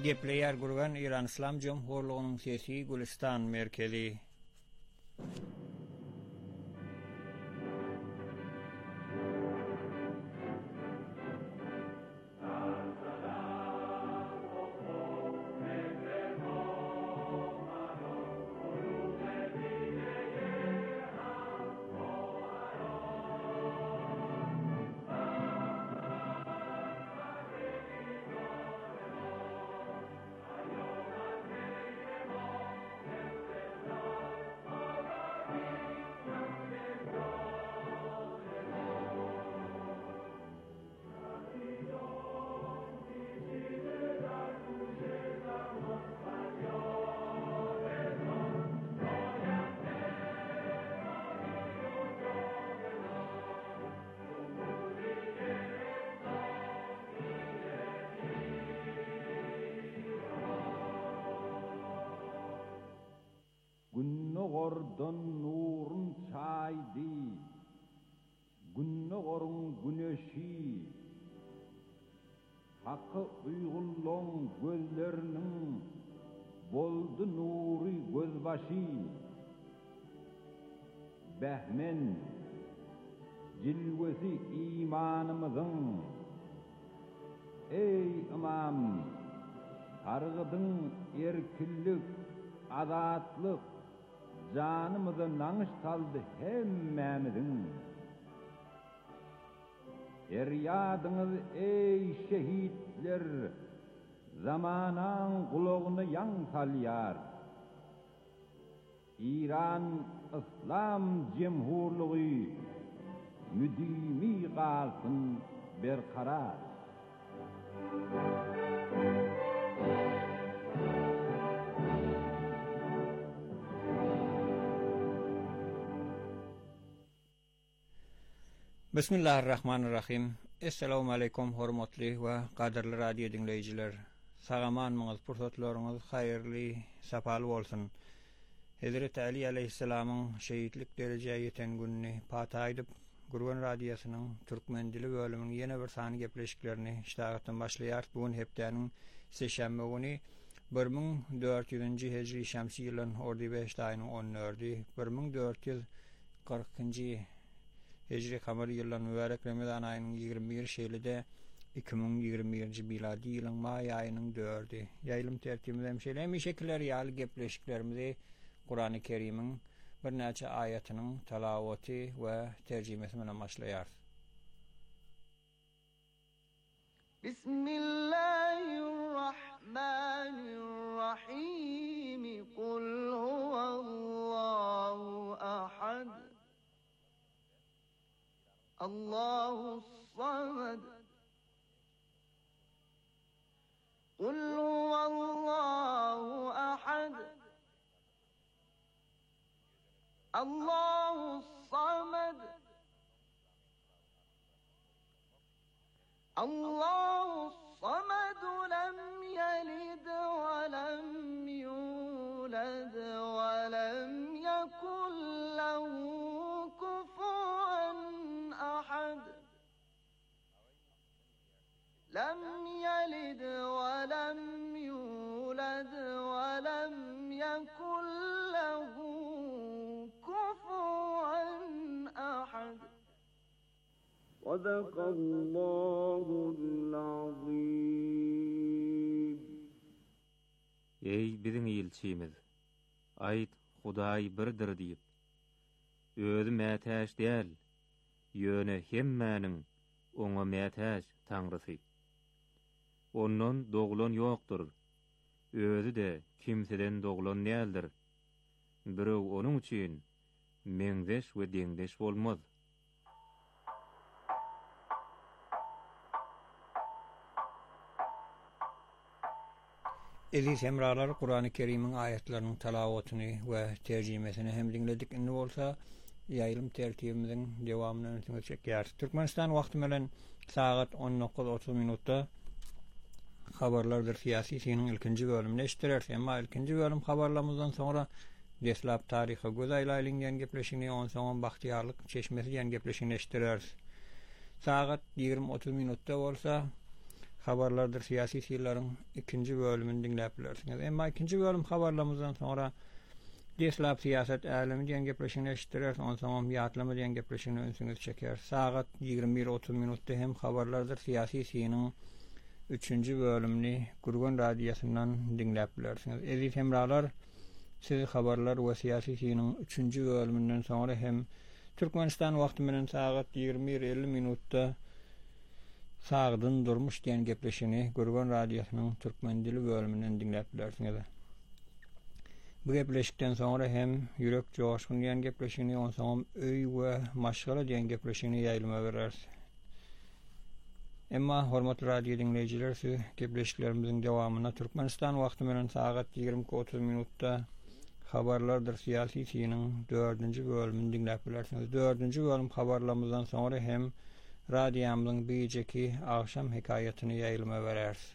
Gepleyer gurgan İran İslam Cumhurluğu'nun sesi Gülistan merkezi. Günnogordan nurun çaydı, günnogorun güneşi, hakkı uygulluğun gözlerinin boldu nuri gözbaşı, behmen cilvesi imanımızın, ey imam, targıdın erkillik, azatlık, canımızı nanış saldı hemmemizin. Feryadınız ey şehitler, zamanan kulağını yan salyar. İran İslam Cumhurluğu müdimi kalsın berkarar. Bismillahirrahmanirrahim. Assalamu alaikum hormatly we gaderli radio dinleyijiler. Sagamanmyňyz, pursatlaryňyz haýyrly, sapaly bolsun. Hazrat Ali aleyhissalamyň şehitlik derejeye ýeten günni pata aýdyp, Gurgan radiosynyň türkmen dili bölüminiň ýene bir sany gepleşiklerini iştagatdan başlaýar. Bugun hepdeniň seşembe güni 1400-nji hejri şamsy ýylyň ordy 5 aýynyň 14-ü, 1440-njy Hejri kamary ýylyň mübarek Ramazan aýynyň 21 şeýlede 2021-nji miladi ýylyň may aýynyň 4-ü. Ýaýlym tertibinde hemşeýle şekiller ýaly gepleşiklerimizi Qur'an-ı Kerim'iň bir näçe aýatynyň talawaty we terjimesi bilen başlaýar. Bismillahirrahmanirrahim. Kul huvallahu ahad. Allahus samad. Kul huvallahu ahad. Allahus samad. Allahus samad lam yalid ve lam yulad ve lam yekul lehu kufuwan ahad. Lam yalid ve lam yulad ve lam yekul lehu kufuwan ahad. Sadakallahul azim. Ey biziň ilçimiz, aýt Hudaý birdir diýip, özü mätäş däl, ýöne hemmäniň oňa mätäş Taňrysy. Ondan doglan ýokdur, özü de kimseden doglan näildir. Birew onuň üçin meňdeş we deňdeş bolmaz. Eziz hemralar, Qur'an-ı Kerim'in ayetlerinin talawatyny we terjimesini hem dinledik. Indi bolsa ýaýlym tertibimiziň dowamyny öňe Türkmenistan wagty bilen saat 19:30 minutda habarlardyr siyasi siniň ilkinji bölümine eşitdiler. Emma ilkinji bölüm habarlarymyzdan sonra deslap taryhy göz aýlaýlan gepleşigini on soň Bahtiýarlyk çeşmesi ýen gepleşigini eşitdiler. Saat 20:30 minutda bolsa habarlardır siyasi şeýlerin ikinji bölümini dinläp bilersiňiz. Emma ikinji bölüm habarlarymyzdan sonra deslap siýasat älemi diýen gepleşigini eşitdiler, onsoň ýatlama diýen gepleşigini öňsüňiz çeker. Sagat 21:30 minutda hem habarlardır siyasi şeýiniň 3-nji bölümini Gurgun radiosynyň dinläp bilersiňiz. Eziz hemralar, siz habarlar we siyasi şeýiniň 3-nji bölümünden sonra hem Türkmenistan wagty menen sagat 21:50 minutda Sagdyn durmuş diýen gepleşigini Gurgun radiosynyň türkmen dili bölümünden dinläp bilersiňiz. Bu gepleşikden sonra hem ýürek joşgun diýen gepleşigini, onsoň öý we maşgala diýen gepleşigini ýaýlama bereriz. Emma hormatly radio dinleýijiler, şu gepleşiklerimiziň dowamyna Türkmenistan wagty menen sagat 20:30 minutda habarlardır siyasi şeýiniň 4-nji bölümini dinläp bilersiňiz. 4-nji bölüm habarlarymyzdan sonra hem radiomyzyň beýjeki akşam hekaýatyny ýaýlama bereriz.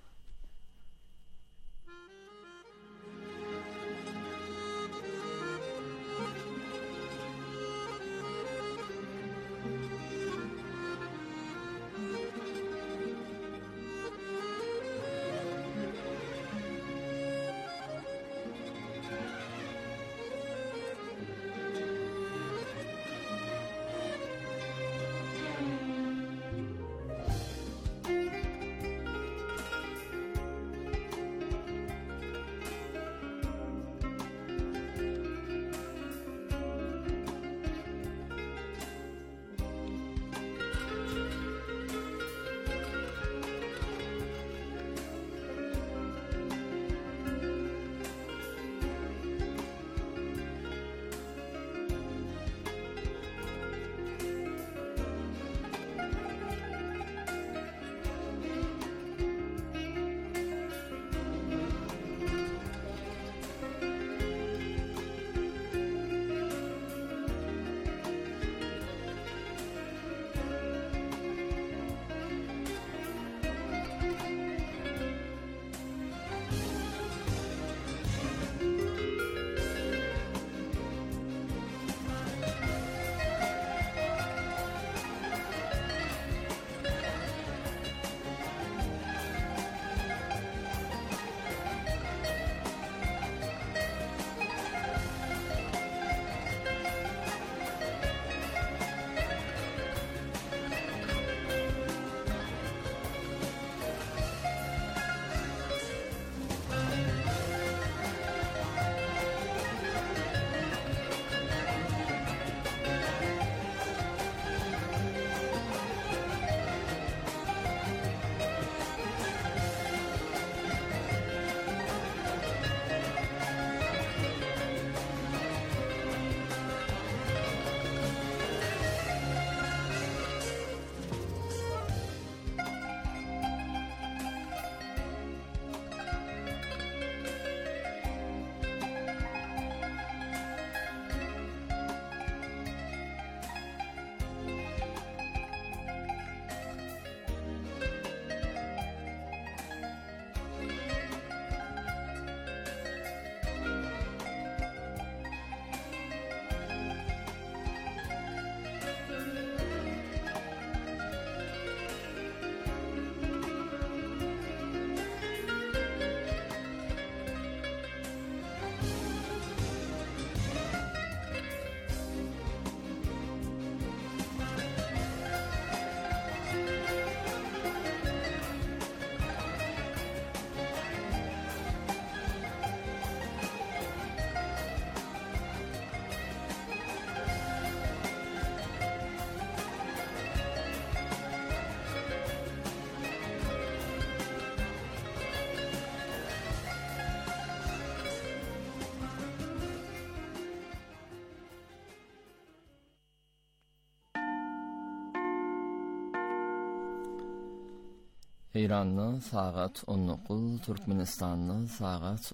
İranlı sagat 19, Türkmenistanlı sagat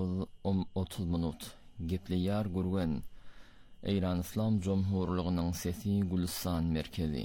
19:30 minut. Gepleýär Gurgun. İran İslam Cumhurluğunyň sesi Gülistan merkezi.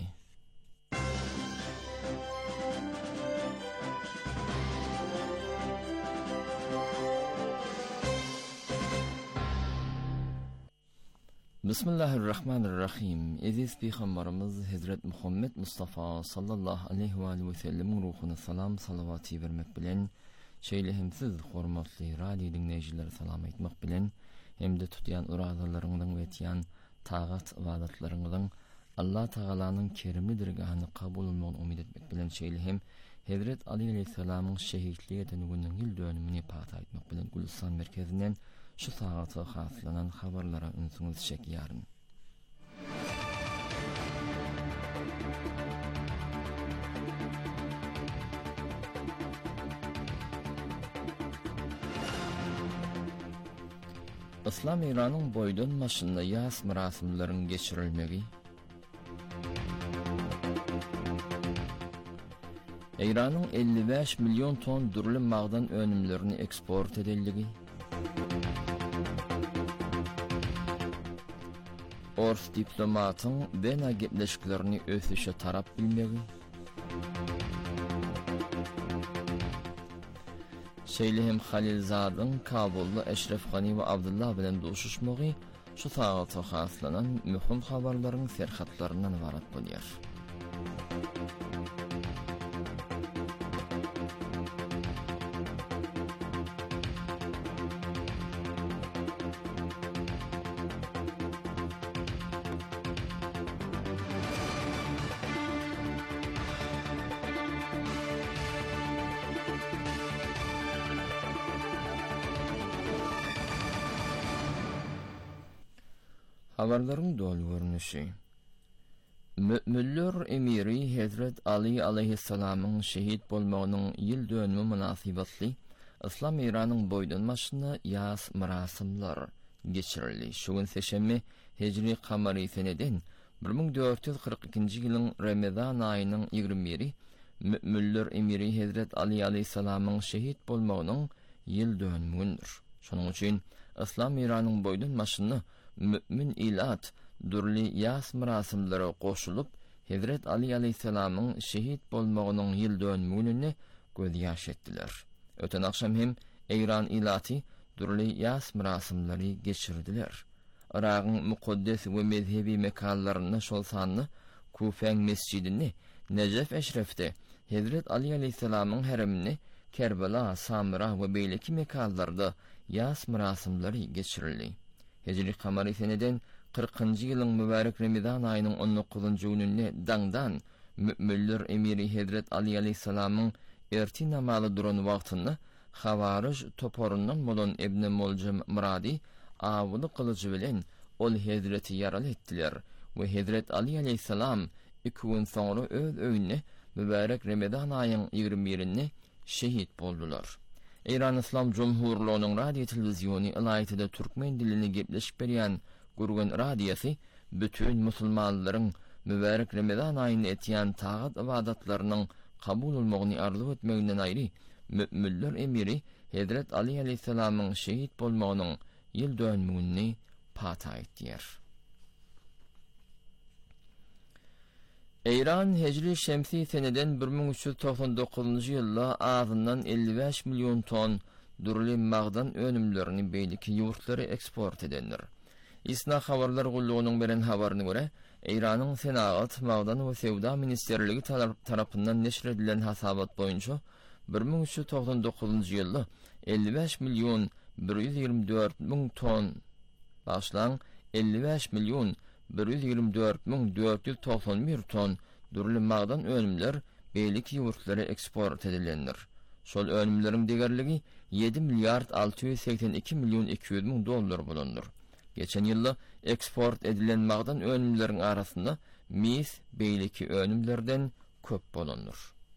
Bismillahirrahmanirrahim. Aziz Peygamberimiz Hazret Muhammed Mustafa sallallahu aleyhi ve sellem'in ruhuna salam salavati vermek bilen şeýlehimsiz hormatly radio dinleýijiler salam etmek bilen hemde tutyan iradalaryndan we etýän tagat ibadatlaryňyň Allah Taalanyň kerimli dergahyny kabul bolmagyny umyt etmek bilen şeýlehim Hazret Ali aleyhissalamyň şehitliği dönüminiň ýyl dönümini pata etmek bilen Gulistan merkezinden şu saata haslanan habarlara ünsüňiz çekýäryn. İslam İran'ın boydun maşynda ýas merasimleriň geçirilmegi, İran'ın 55 milyon ton durly magdan önümlerini eksport edildigi, Ors diplomatyň Bena gepleşiklerini ösüşe tarap bilmegi, Şeýlehim Halilzadyň Kabulda Eşref Gani we Abdullah bilen duşuşmagy şu saata haslanan mühim habarlaryň serhatlaryndan ibarat bolýar. Habarlaryň dol görnüşi. Mü'minler emiri Hazret Ali aleyhissalamyň şehit bolmagynyň ýyl dönümi münasibetli İslam İran'yň boýdunmaşyna ýas merasimler geçirildi. Şu gün seşemmi Hicri kamary seneden 1442-nji ýylyň Ramazan aýynyň 21-i Mü'minler emiri Hazret Ali aleyhissalamyň şehit bolmagynyň ýyl dönümüdür. Şonuň üçin İslam İran'yň boýdunmaşyna mümin ilat durly ýas merasimlere goşulup Hazret Ali aleyhissalamyň şehit bolmagynyň ýyl dönümini gözýaş etdiler. Öten akşam hem İran ilati durly ýas merasimleri geçirdiler. Iragyň mukaddes we mezhebi mekanlaryny şol sanly Kufa mescidini, Necef Eşref'te Hazret Ali aleyhissalamyň heremini, Kerbela, Samira we beýleki mekanlarda ýas merasimleri geçirildi. Hicri kamary seneden 40-njy ýylyň mübarek Ramazan aýynyň 19-njy gününe daňdan mü'minler emiri Hazret Ali aleyhissalamyň erti namazy duran wagtyny Hawarij toporundan bolan Ibn Muljim Muradi awly kılıjy bilen ol Hazreti ýaral etdiler we Hazret Ali aleyhissalam 2 gün soňra öz öýüne mübarek Ramazan aýynyň 21-ni şehit boldular. İran İslam Cumhurluğu'nun radyo televizyonu alayetide Türkmen dilini gepleşip berýän Gurgun radiyası bütün musulmanlaryň mübarek Ramazan aýyny etýän tagat ibadatlarynyň kabul bolmagyny arzuw etmeginden aýry mü'minler emiri Hazret Ali aleyhissalamyň şehit bolmagynyň ýyl dönümini pata etdiler. İran Hicri şemsi seneden 1399-njy ýylda azyndan 55 milyon ton durly magdan önümlerini beýleki ýurtlary eksport edenler. İsna habarlar gullugynyň beren habaryna görä, İranyň Senagat, Magdan we Sewda ministerligi tarapyndan neşr edilen hasabat boýunça 1399-njy ýylda 55 milyon 124 000 ton başlan 55 milyon 124.491 ton durly magdan önümler beýleki ýurtlary eksport edilenler. Şol önümleriň degerligi 7 milyard 682 milyon 200 000 dollar bolandyr. Geçen ýylda eksport edilen magdan önümleriň arasynda mis beýleki önümlerden köp bolandyr.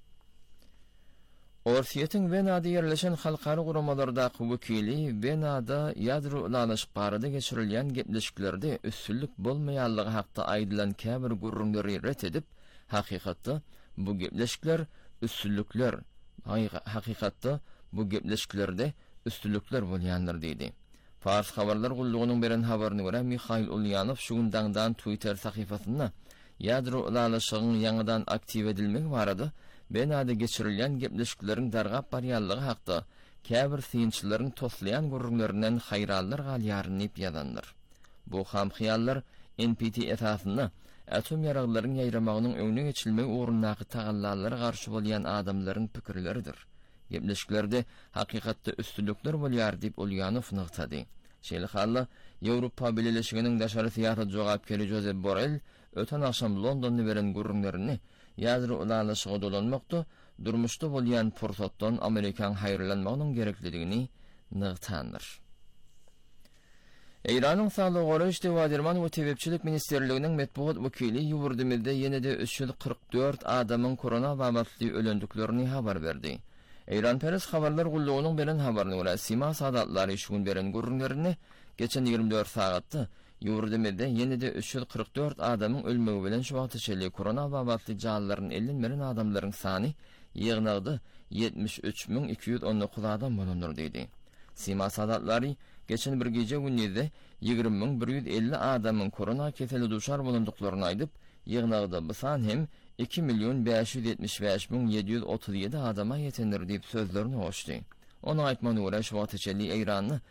Orsiýetiň Wenada ýerleşen halkary guramalarda wekili Wenada ýadro ulanışyklary geçirilýän gepleşiklerde üstünlük bolmaýanlygy hakda aýdylan käbir gurrunlary ret edip, hakykatda bu gepleşikler üstünlükler, hakykatda bu gepleşiklerde üstünlükler bolýanlar diýdi. Fars habarlar gullugynyň beren habaryna görä Mikhail Ulyanow şu gündan Twitter sahypasynda ýadro ulanışygyň ýangydan aktiv edilmegi barada Wenada geçirilýän gepleşikleriň dargap barýanlygy hakda käbir synçylaryň toslayan gurrunlarynyň haýranlar galýaryny ýadandyr. Bu ham hiyallar NPT esasında atom yaraglaryň ýaýramagynyň öňüne geçilmegi ugrundaky tagallallara garşy bolýan adamlaryň pikirleridir. Gepleşiklerde hakykatda üstünlükler bolýar diýip Ulyanov nykdy. Şeýle halla Ýewropa Birleşiginiň daşary syýasat jogapkary Josep Borrell öten akşam Londonda beren gurrunlaryny ýazry ulanlaşyga dolanmakda durmuşda bolýan pursatdan Amerikan haýrlanmagynyň gereklidigini nyktandyr. Eýranyň Saglyk Goraýşdy we Derman we Tebepçilik Ministerliginiň metbuat wekili ýurdymyzda ýene-de 344 adamyň korona babatly ölendiklerini habar berdi. Eýran Peres habarlar gullugynyň beren habaryna görä Sima sadatlary şugun beren gurrunlaryny geçen 24 sagatda ýurdymyzda ýene-de 344 adamyň ölmegi bilen şu wagtda çeli korona babatly janlaryny ellenmeren adamlaryň sany ýygnagdy 73219 adam bolandyr diýdi. Sima sadatlary geçen bir gece günüde 20.150 adamın korona keseli duşar bulunduklarını aydıp, yığınağda bu san hem 2.575.737 adama yetenir deyip sözlerini hoştu. Ona aytmanı uğraş vatıçeli Eyranlı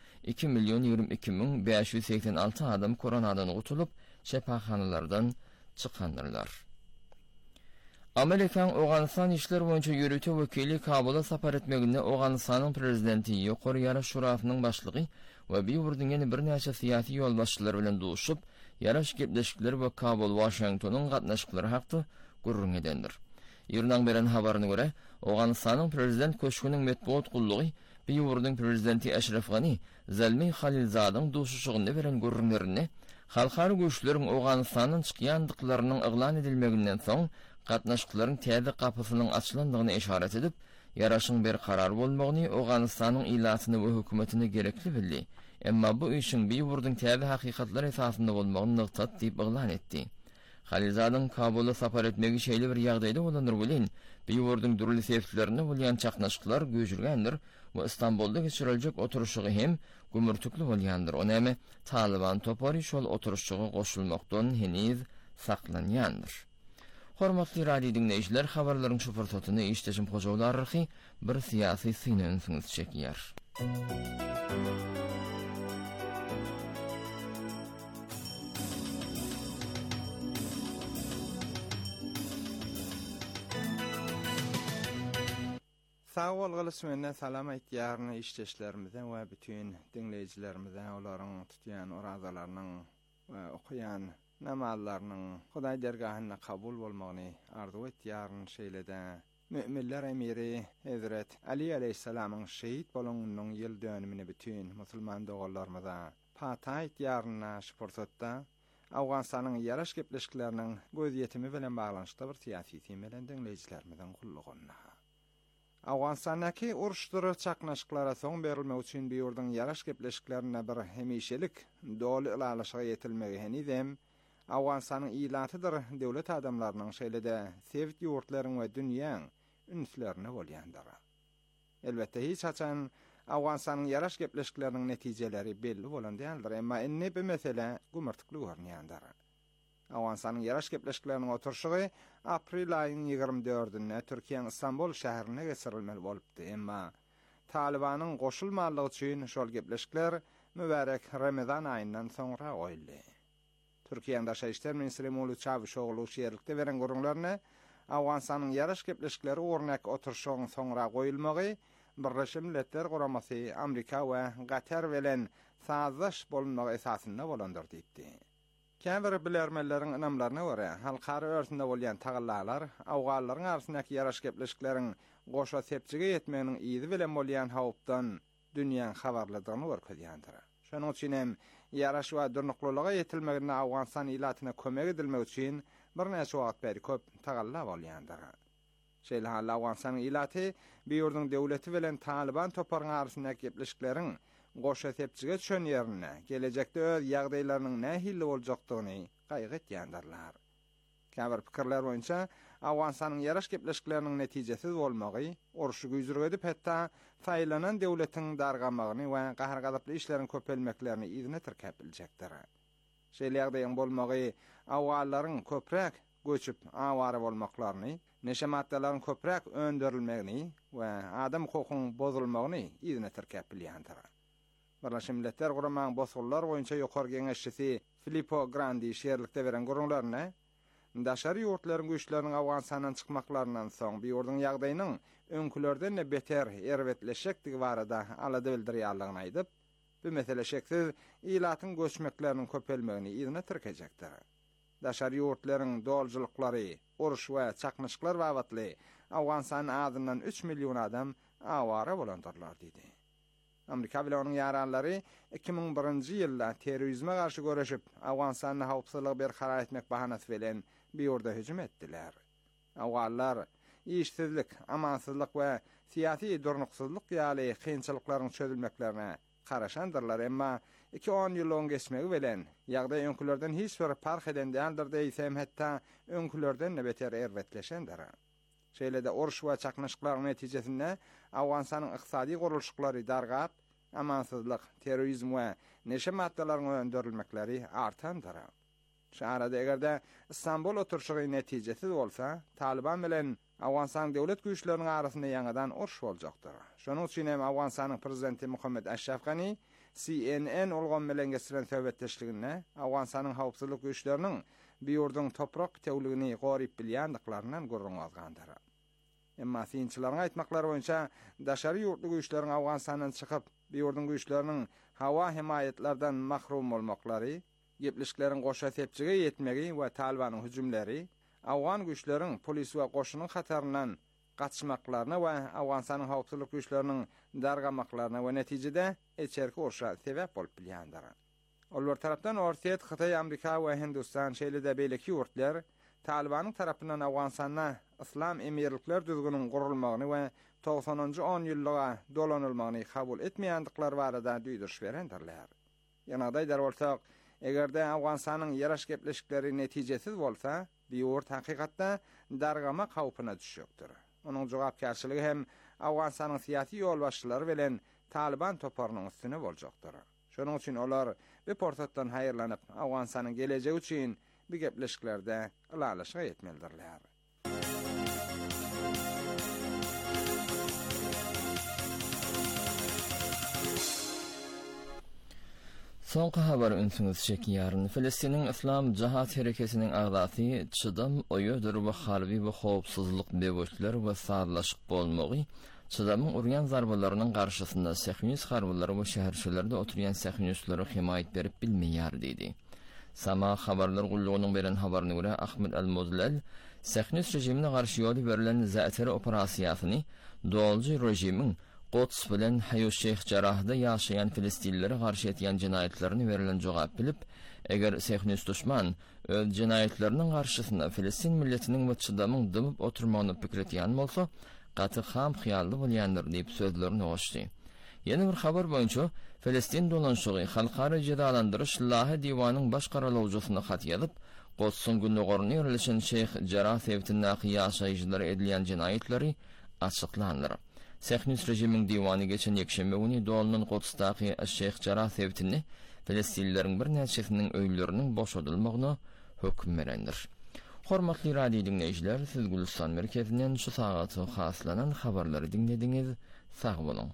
2.022.586 adam koronadan utulup şepaxanalardan çıkandırlar. Amerikan Oganistan işler boyunca yürütü vekili Kabul'a sapar etmeginde Oganistan'ın prezidenti Ýokary Ýaraş Şurasynyň başlygy we bir ýene bir näçe syýasy ýolbaşçylar bilen duşup, ýaraş gepleşikleri we Kabul Washingtonyň gatnaşyklary hakda gurrun edendir. Ýerden beren habaryna görä, Oganistanyň prezident köşküniň metbuat gullugy bir ýurdun prezidenti Eşref Gani Zalmi Halilzadyň duşuşygyny beren gurrunlaryny halkary güýçleriň Oganistanyň çykýandyklarynyň eglan edilmeginden soň gatnaşyklaryň täze kapysynyň açylandygyny işaret edip, ýaraşyň bir karar bolmagyny Oganistanyň ilatyny we hökümetini gerekli bildi. Emma bu işin bir ýurdun täze hakykatlar esasynda bolmagyny nyktat diýip eglan etdi. Halilzadyň Kabul'a sapar etmegi şeýle bir ýagdaýda bolandyr bilen, bir ýurdun durly sebeplerini bolýan çaknaşyklar göjürgendir we Istanbulda geçiriljek oturuşygy hem gümürtükli bolýandyr. Onamy Taliban topary şol oturuşyga goşulmakdan heniz saklanýandyr. Hormatly radio dinleýijiler, habarlaryň şu fırsatyny işleşim hojawlary bir syýasy synaňyňyz çekýär. Sağ bolgaly menden salam aýtýarny işleşlerimizden we bütün dinleýijilerimizden olaryň tutýan orazalarynyň we okuyan namallarynyň Hudaý dergahyna kabul bolmagyny arzu etýäryn şeýlede müminler emiri Hazret Ali aleyhissalamyň şehit bolanynyň ýyl dönümini bütün musulman dogallarymyza pata aýtýärynä şu pursatda Awganistanyň ýaraş gepleşikleriniň göz ýetimi bilen baglanşykda bir syýasy bilen dinleýijilerimizden gullugyna. Awganistandaky uruşdyry çaknaşyklara soň berilmek üçin bir ýurdun ýaraş gepleşiklerine bir hemişelik doly ýalaşyga ýetilmegi henizem Awganistanyň ilatydyr döwlet adamlarynyň şeýlede sevit ýurtlaryň we dünýäň ünslerine bolýandyr. Elbetde hiç haçan Awganistanyň ýaraş gepleşikleriniň netijeleri belli bolan däldir, emma indi bu mesele gümürtükli görnýändir. Awganistanyň ýaraş gepleşikleriniň oturşygy aprel aýynyň 24-nde Türkiýanyň Istanbul şäherine geçirilmeli bolupdy, emma Talibanyň goşulmalygy üçin şol gepleşikler mübarek Ramazan aýyndan soňra goýuldy. Türkiýanyň Daşary işler ministri Mevlüt Çavuşoğlu şeýerlikde beren gurrunlaryny Awganistanyň ýaraş gepleşikleri ornak oturşygyň soňra goýulmagy Birleşik Milletler Guramasy Amerika we Gatar bilen sazaş bolunmagy esasynda bolandyr diýdi. Käbir bilermelleriň ynamlaryna görä, halkary örsünde bolýan tagallar awgallaryň arasyndaky ýaraş gepleşikleriň goşa sepçige ýetmeginiň ýyzy bilen bolýan hawpdan dünýäň habarladygyny görkezýändir. Şonuň üçin hem ýaraş we durnuklyga ýetilmegine Awganistan ilatyna kömek edilmek üçin bir näçe wagt beri köp tagallar bolýandyr. Şeýle hal Awganistan ilaty bir ýurdun döwleti bilen Taliban toparyň arasyndaky gepleşikleriň goşa sepçige düşen ýerine gelecekde öz ýagdaýlarynyň nähili boljakdygyny gaýgy etýändirler. Käbir pikirler boýunça Awganistanyň ýaraş gepleşikleriniň netijesiz bolmagy, uruşy güýjürük edip hatda saýlanan döwletiň dargamagyny we gahr gadaply işleriň köpelmeklerini ýygyna tirkäp biljekdir. Şeýle ýagdaýyň bolmagy awgallaryň köprek göçüp awara bolmaklaryny, neşe maddalaryň köprek öndürilmegini we adam hukukynyň bozulmagyny ýygyna tirkäp bilýändir. Birleşmiş Milletler Guramaň bozgullar boýunça ýokary geňeşçisi Filippo Grandi şeýerlikde beren gurulmaryna daşary ýurtlaryň güýçleriniň Awganistandan çykmaklaryndan soň bir ýurdun ýagdaýynyň öňkülerden de beter erwetleşekdigi barada alada bildirýärligini aýdyp, bu mesele şeksiz ilatyň göçmekleriniň köpelmegini ýygyna tirkejekdir. Daşary ýurtlaryň doljulyklary, uruş we çakmyşyklar wagtly Awganistanyň adyndan 3 million adam awara bolandylar diýdi. Amerika bilen onuň ýaranlary 2001-nji ýylda terrorizme garşy göreşip Awganistanyň hawpsuzlygy berqarar etmek bahanasy bilen bir ýurda hüjüm etdiler. Awganlar işsizlik, amansızlyk we siyasi durnuksuzlyk ýaly kynçylyklaryň çözülmeklerine garaşandyrlar, emma 2-10 ýyl geçmegi bilen ýagdaý öňkülerden hiç bir fark eden däldir diýsem, hatda öňkülerden beter erwetleşendir. Şeýlede uruş we çakmyşyklaryň netijesinde Awganistanyň ykdysady gurulşyklary dargap, amansızlyk, terrorizm we neşe maddalaryň öndürilmekleri artandyr. Şu arada egerde İstanbul oturşugy netijesiz bolsa, Taliban bilen Awganistan döwlet güýçleriniň arasynda ýangadan uruş boljakdyr. Şonuň üçin hem Awganistanyň prezidenti Muhammed Ashraf Ghani CNN olgan bilen geçiren söhbetdeşliginde Awganistanyň hawpsuzlyk güýçleriniň bir ýurdun toprak tewligini goryp bilýändiklerinden gurrunýargandyr. Emma synçylaryň aýtmaklary boýunça daşary ýurtly güýçleriň Awganistandan çykyp bir ýurdun güýçleriniň hawa himayetlerden mahrum bolmaklary, gepleşiklerin goşa tepçige yetmegi we Talibanyň hüjümleri, Awgan güýçleriň polis we goşunyň hataryndan gaçmaklaryna we Awganistanyň hawpsuzlyk güýçleriniň dargamaklaryna we netijede eçerki urşa sebäp bolup bilýändir. Olar tarapdan Ortiýet, Hytaý, Amerika we Hindistan şeýlede beýleki ýurtlar Talibanyň tarapyndan Awganistana islam emirlikler düzgünüň gurulmagyny we 90-njy 10 ýyllyga dolanylmagyny kabul etmeýändiklary barada duýduruş berendirler. Ýanagdaý bolsak, egerde Awganistanyň ýaraş gepleşikleri netijesiz bolsa, bir ýurt hakykatda dargama hawpyna düşýekdir. Onuň jogapkärçiligi hem Awganistanyň syýasy ýolbaşçylary bilen Taliban toparynyň üstüne boljakdyr. Şonuň üçin olar bu portatdan haýyrlanyp Awganistanyň gelejegi üçin bir gepleşiklerde ýalaşa ýetmelidirler. Soňky habar ünsüňiz şekýäryn. Filistiniň İslam Jahat hereketiniň agzasy çydam oýudur we harby we howpsuzlyk beböçler we sarlaşyk bolmagy, çydamyň urýan zarbalarynyň garşysynda Sähünýüs harbyllary we şäherçilerde oturýan Sähünýüslere himayet berip bilmeýär diýdi. Sama habarlar gullugynyň beren habaryna görä Ahmed el-Mozlel Sähünýüs rejimine garşy ýoly berilen zäteri operasiýasyny dolgy rejimiň Quds bilen Haýy Şeyh Jarahda ýaşaýan filistinlere garşy etýän jinayetlerini verilen jogap bilip, eger Sähünýüs düşman öz jinayetleriniň garşysynda Filistin milletiniň we çydamyň dymyp oturmagyny pikir etýän bolsa, gaty ham hyýally bolýandyr diýip sözlerini oýuşdy. Ýene bir habar boýunça Filistin dolanşygy halkara jedalandyryş lahy diwanyň baş garalawjysyna hat ýazyp, Quds'un günlüğorny ýerleşen Şeyh Jarah sewtindäki ýaşaýjylary edilýän jinayetleri açyklandyr. Sähünýüs rejimiň diwany geçen ýekşembe güni dolanyň Quds'daky Şeyh Jarah sewtini Filistinlileriň bir näçesiniň öýleriniň boşadylmagyna hökm berendir. Hormatly radio dinleýijiler, siz Gülistan merkezinden şu sagaty haslanan habarlary dinlediňiz. Sag bolun.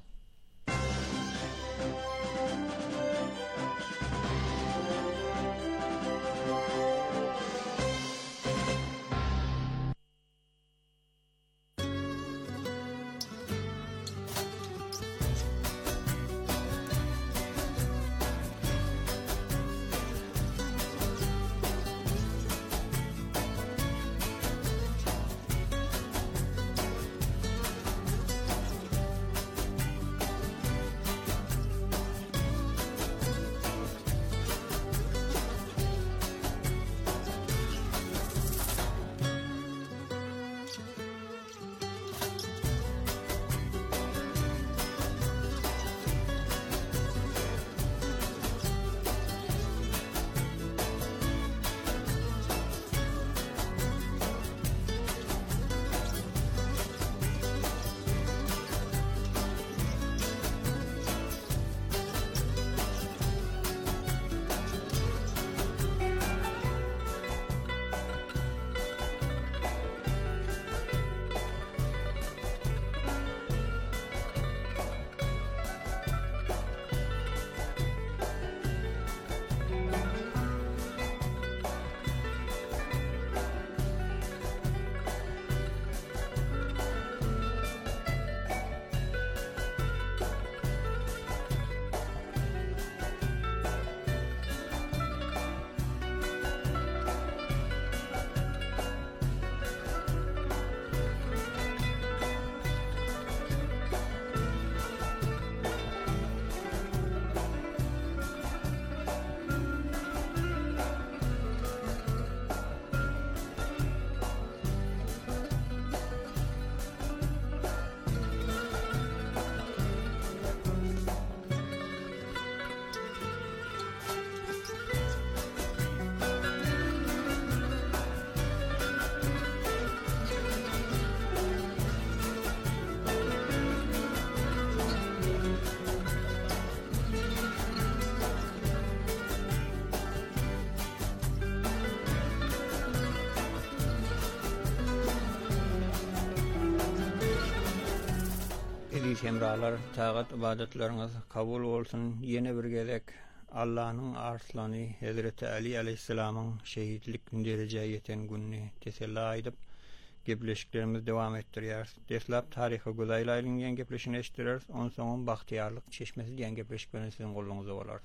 hemralar, tagat ibadetleriniz kabul bolsun. Yine bir gezek Allah'ın arslany Hazreti Ali aleyhisselam'ın şehitlik dereceye yeten günni tesella edip gepleşiklerimiz devam ettirýär. Deslap taryhy güzaylaýlyň gepleşini eşitdirýär. Ondan soň bahtiýarlyk çeşmesi diýen gepleşik bilen siziň goluňyzda bolar.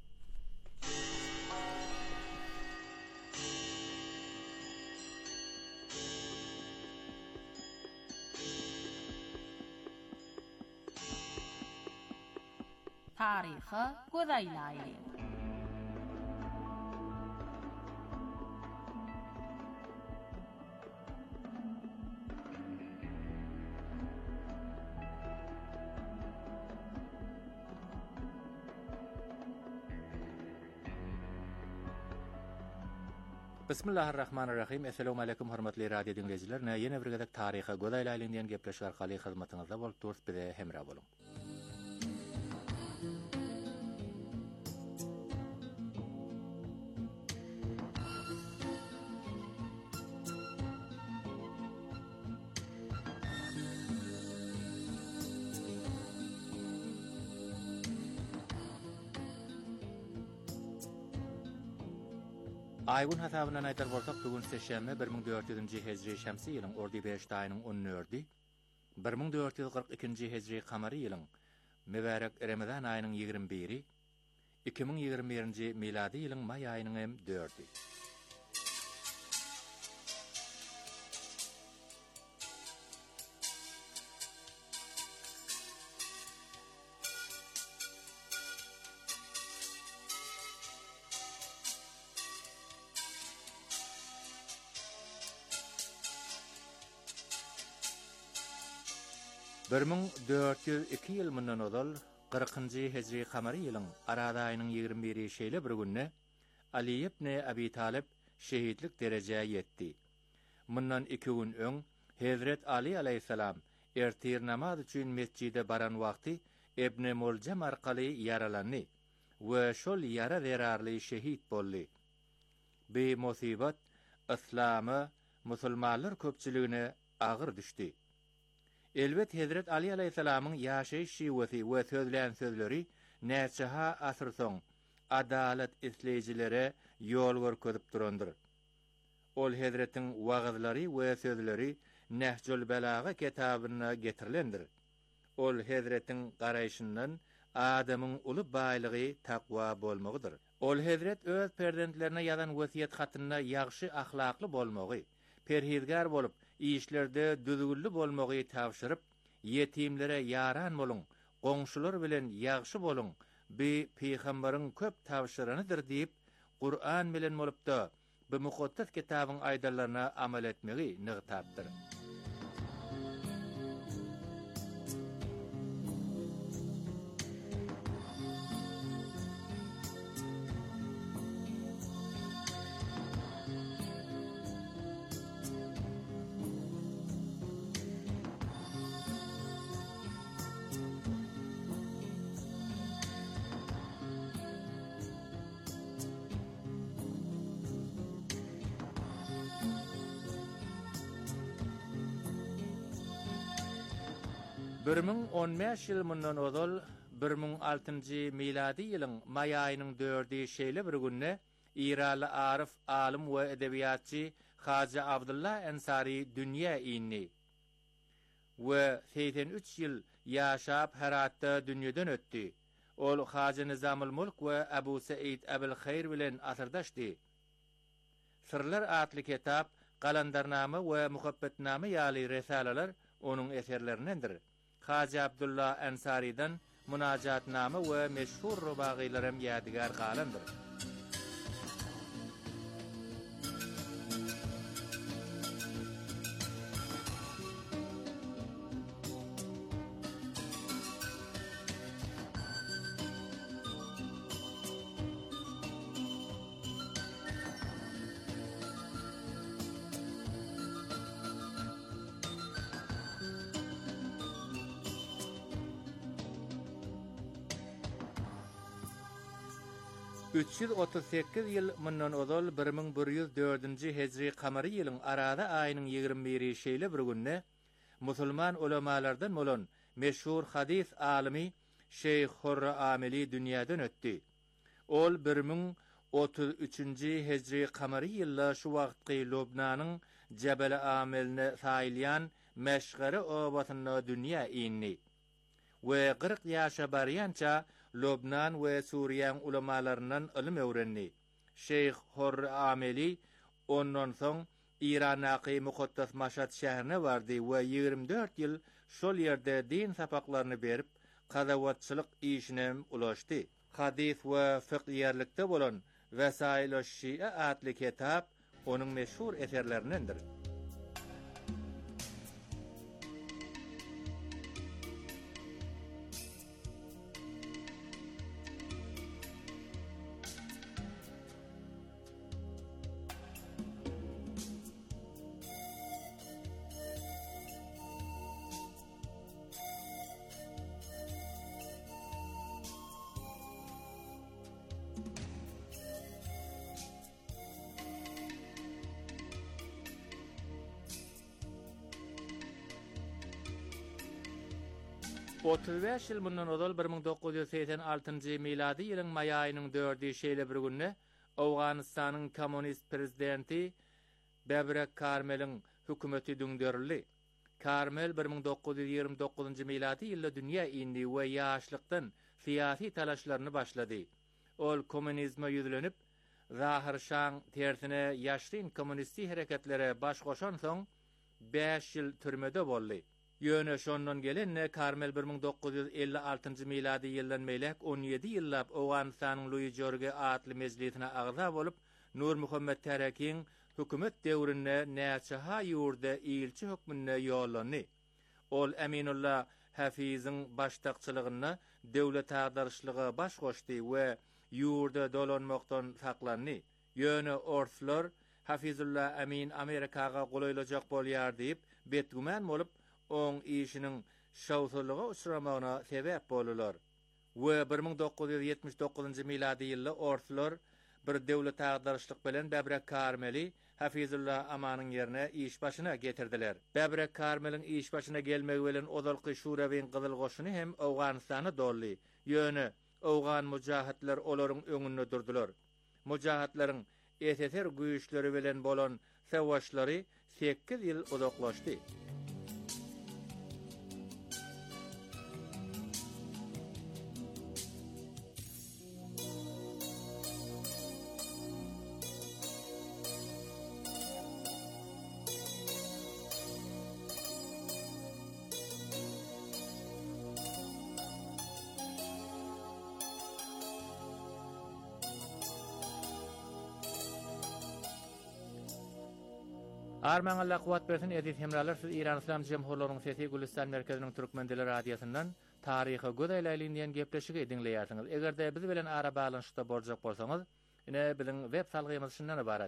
Taryhy güzaylaýly. Bismillahirrahmanirrahim. Assalamu alaykum hormatly radio dinleyijiler. Ýene bir gezek taryhy gözaýlaýly diýen gepleşik arkaly hyzmatyňyzda bolup durýar, bize hemra boluň. Aýgün hasabyna aýtar bolsak, bugün seşşembe 1400-nji hejri şämsi ýylyň ordy 5 aýynyň 14-ü, 1442-nji hejri kamary ýylyň mübarek Ramazan aýynyň 21-i, 2021-nji miladi ýylyň may aýynyň hem 4-ü. Birmin 402 ýyl mundan odal 40-njy hejri kamary ýylyň arada aýynyň 21-i şeýle bir günne Ali ibn Abi Talib şehitlik derejeye ýetdi. Mundan 2 gün öň Hazret Ali aleyhisselam ertir namaz üçin mescide baran wagty Ibn Muljam arkaly yaralandy we şol yara zerarly şehit boldy. Bu musibat islamy musulmanlar köpçüligine agyr düşdi. Elbet Hazret Ali aleyhisselam'ın ýaşaýyş şiweti we sözlän sözleri näçe asyr soň adalet isleýjilere ýol görkezip durandyr. Ol Hazretiň wagazlary we sözleri Nehjul Balaga kitabyna getirilendir. Ol Hazretiň garaýşyndan adamyň uly baýlygy takwa bolmagydyr. Ol Hazret öz perdentlerine ýazan wesiýet hatyna ýagşy ahlakly bolmagy, perhizgar bolup işlerde düzgünlü bolmagy tawşyryp, yetimlere yaran bolun, goňşular bilen ýagşy bolun, bi peýgamberiň köp tawşyranydyr diýip, Qur'an bilen bolupda bu mukaddas kitabyň aýdarlaryna amal etmegi nigtapdyr. Birmin 15 ýyl mundan odal 1006-njy miladi ýylyň may aýynyň 4-i şeýle bir günne İraly arif alim we edebiýatçy Haji Abdullah Ensari dünýä indi. We 83 ýyl ýaşap heratda dünýeden ötdi. Ol Haji Nizamul Mulk we Abu Said Abul Khair bilen asyrdaşdy. Sırlar adly kitap, galandarnama we muhabbetnama ýaly resalalar onuň eserlerindendir. Haji Abdullah Ensari'den münajatname we meşhur rubagylarym ýadigar galandyr. ...338 ýyl mundan odal 1104-nji hejri kamary ýylyň arada aýynyň 21-i şeýle bir günne musulman ulamalardan bolan meşhur hadis alimi Şeyh Hurra Ameli dünýäden ötdi. Ol 1033-nji hicri kamary ýylda şu wagtky Lubnanyň Jebel Ameline saýlyan meşgare obatyna dünýä inni. We 40 ýaşa barýança Lubnan we Suriýanyň ulamalaryndan ilim öwrenni. Şeyh Hurra Ameli ondan soň İran'aky Mukaddas Maşhad şäherine bardy we 24 ýyl şol ýerde din sapaklaryny berip, kadawatçylyk işine ulaşdy. Hadis we fiqh ýerlikde bolan Vesail-i Şia adly kitap onuň meşhur eserlerindendir. Otuz yıl bundan odal 1986-njy miladi ýylyň may aýynyň 4-nji şeýle bir günne Awganystanyň kommunist prezidenti Bebrek Karmeliň hökümeti düňderildi. Karmel 1929-njy miladi ýylda dünýä indi we ýaşlykdan syýasy talaşlaryny başlady. Ol kommunizme ýüzlenip, zahir şaň tersine ýaşryn kommunisti hereketlere baş goşan soň 5 ýyl türmede boldy. Ýöne şondan gelenne Karmel 1956-njy miladi ýyldan meýlek 17 ýyllap Awganystanyň Louis Jorge atly mezlisine agza bolup Nur Muhammed Tarakiň hökümet döwründe näçe ha ýurda ilçi hökmünde ýollandy. Ol Aminullah Hafiziň baştakçylygyna döwlet agdarşylygy baş goşdy we ýurda dolanmakdan saklandy. Ýöne ortlar Hafizullah Amin Amerikaga golaýlajak bolýar diýip betgümen bolup oň işiniň şawsuzlyga uçramagyna sebäp boldular. We 1979-njy miladi ýylda ortlar bir döwlet agdarşylyk bilen Bebrek Karmeli Hafizullah Amanyň ýerine iş başyna getirdiler. Bebrek Karmeliň iş başyna gelmegi bilen odalky Şurawiň gyzyl goşuny hem Awganystany doldy. Ýöne Awgan mujahitler olaryň öňünde durdular. Mujahitlaryň SSR güýçleri bilen bolan savaşlary 8 ýyl uzaklaşdy. Arman Allah kuwat bersin edip hemralar siz İran İslam Cemhurlarynyň sesi Gülistan merkeziniň Türkmen dili radiosyndan taryhy gödäýläýän gepleşigi dinleýärsiňiz. Egerde biz bilen ara balanşykda bolajak bolsaňyz, ine biziň web salgymyz şundan ibarat: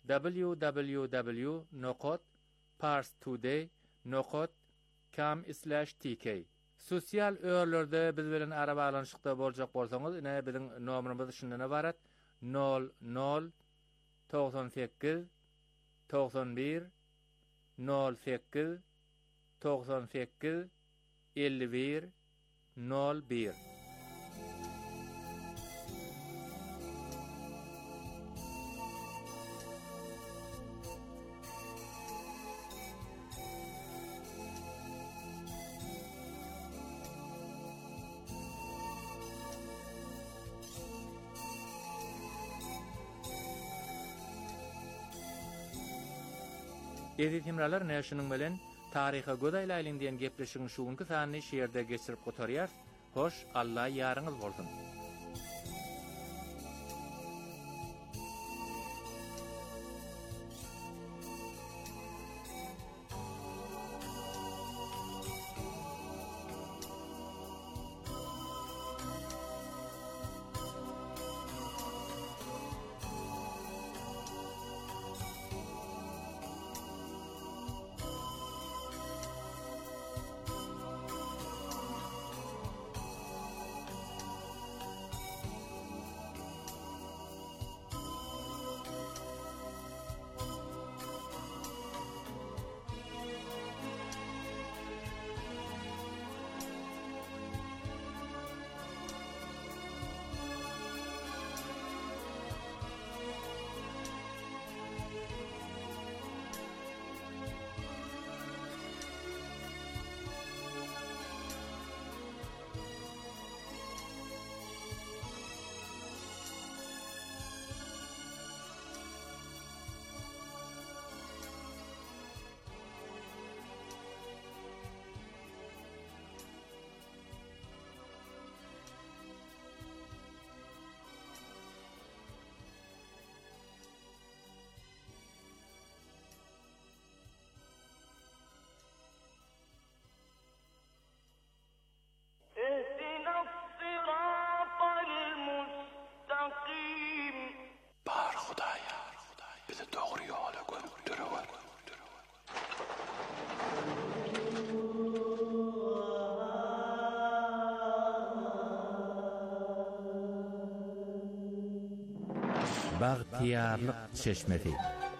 www.parstoday.com/tk. Sosial örlerde biz bilen ara balanşykda bolajak bolsaňyz, ine biziň nomerimiz şundan ibarat: 00 98 91 08 98 51 01. Edip hemralar näşiniň bilen taryha gödäýläýän diýen gepleşigiň şu günkü sanyny şeýerde geçirip gotarýar. Hoş, Allah ýaryňyz bolsun. Bagtiyarlyk çeşmesi.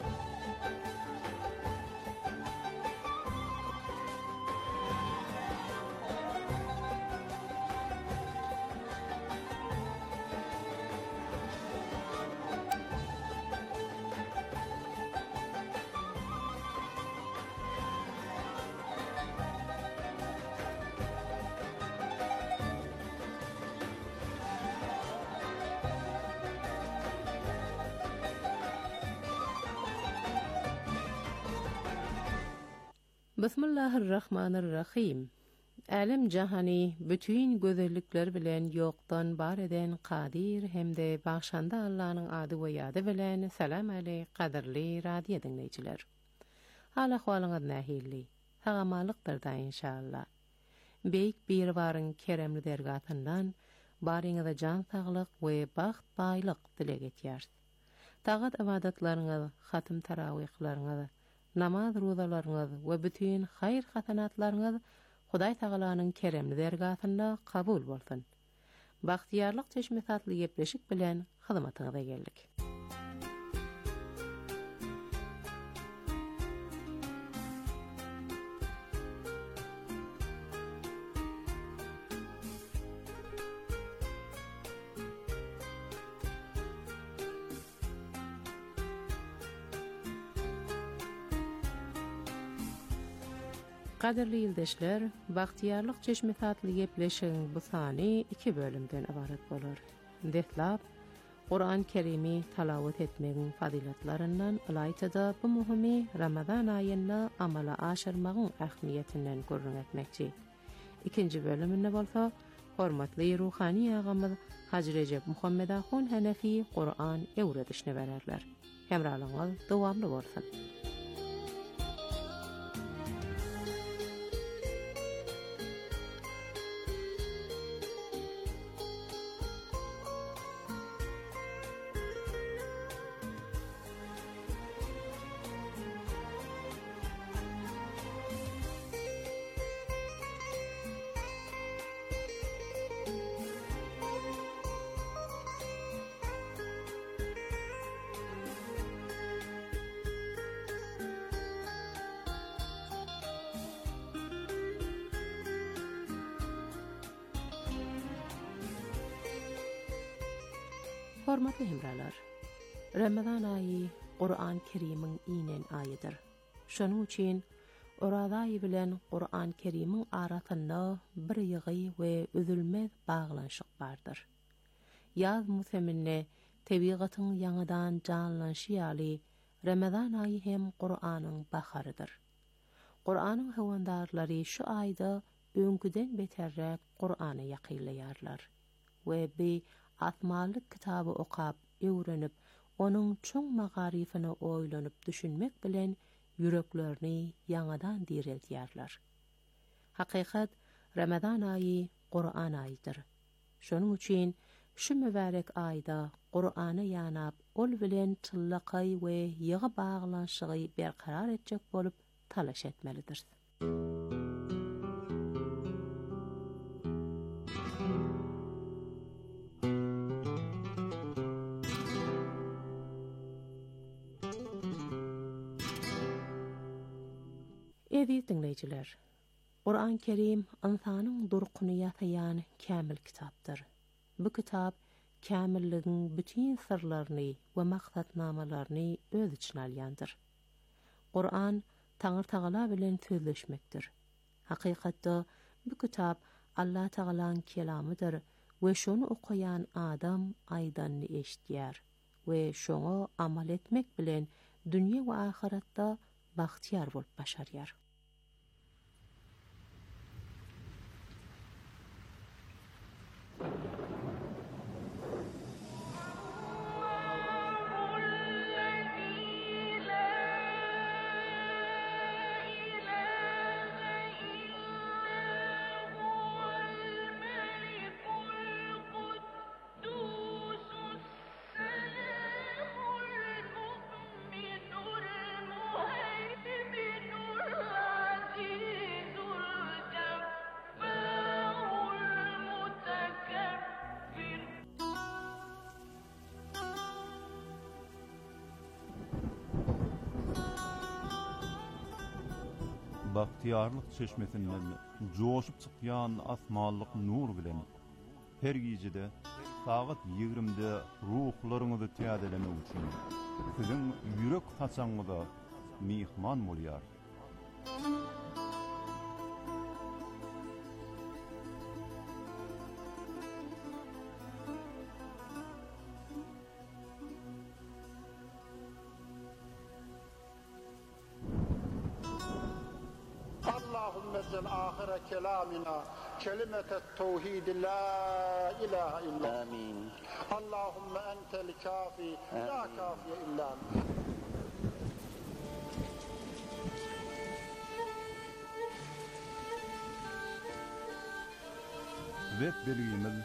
Bismillahirrahmanirrahim. Alam jahany bütün gözellikler bilen ýokdan bar eden Qadir hemde bagşanda Allah'nyň ady we ýady bilen salam aley qadirli radio dinleýijiler. Hala hwalyňyz nähilli, hagamalykdyr da inşallah. Beýik bir baryň keremli dergatyndan baryňyza jan saglyk we baxt baýlyk dilek etýär. Tagat ibadatlaryňyz, hatym tarawihlaryňyz, namaz rozalarınız ve bütün hayır hasanatlarınız Hudaý Tagalanyň keremli dergatynda kabul bolsun. Bagtiyarlyk çeşmesatly gepleşik bilen hyzmatyňyza geldik. Qadirli ýoldaşlar, bagtiyarlyk çeşmesatly gepleşigiň bu sany 2 bölümden ibaret bolar. Detlap, Qur'an Kerimi talawat etmegiň fazilatlaryndan alaytada bu muhimi Ramazan aýynda amala aşyrmagyň ähmiýetinden görüň etmekçi. İkinji bölüminde bolsa, hormatly ruhani agamy Haji Recep Muhammed Ahun Hanefi Qur'an öwredişine bererler. Hemralyňyz dowamly bolsun. Hormatly hemralar, Ramazan aýy Qur'an Kerimiň inen aýydyr. Şonuň üçin orada aýy bilen Qur'an Kerimiň arasynda bir ýygy we üzülmez baglanşyk bardyr. Ýaz museminne tebigatyň ýangydan canlanşy ýaly Ramazan aýy hem Qur'anyň baharydyr. Qur'anyň hawandarlary şu aýda öňküden beterrek Qur'ana ýakynlaýarlar we bi atmalyk kitaby okap, öwrenip, onuň çoň magarifine oýlanyp düşünmek bilen yüreklerini ýangadan diriltýärler. Hakykat, Ramazan aýy Qur'an aýydyr. Şonuň üçin şu mübarek aýda Qur'ana ýanap, ol bilen çyllakay we ýygy baglanşygy berkarar etjek bolup talaş etmelidir. Eziz dinleyijiler, Qur'an Kerim insanyň durquny ýataýan kämil kitapdyr. Bu kitap kämilligiň bütün sirlerini we maksatnamalaryny öz içine alýandyr. Qur'an Taňry Tagala bilen sözleşmekdir. Hakykatda bu kitap Allah Tagalaň kelamydyr we şonu okuyan adam aýdanny eşitýär we şoňa amal etmek bilen dünýä we ahiretde bagtyar bolup başarýar. السلام المؤمن المهيمن bahtiyarlyk çeşmesinden joşup çykýan asmanlyk nur bilen her gecede saat 20'de ruhlaryňyzy täzelemek üçin siziň ýürek haçaňyza mihman bolýar. آخر كلامنا كلمة التوحيد لا إله إلا آمين. اللهم أنت الكافي لا كافي إلا أنت. Web belgimiz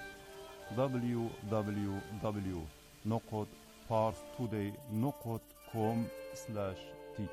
www.parstoday.com/tk.